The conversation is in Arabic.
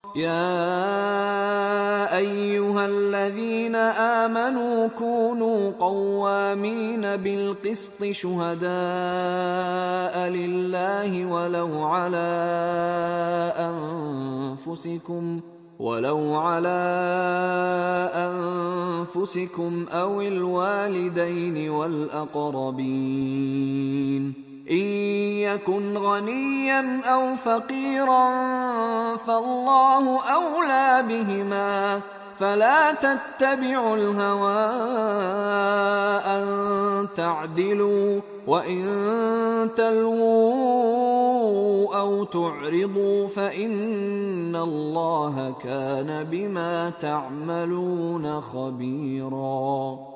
يا أيها الذين آمنوا كونوا قوامين بالقسط شهداء لله ولو على أنفسكم أو الوالدين والأقربين إن يكن غنيا أو فقيرا فالله أولى بهما فلا تتبعوا الهوى أن تعدلوا وإن تلووا أو تعرضوا فإن الله كان بما تعملون خبيرا.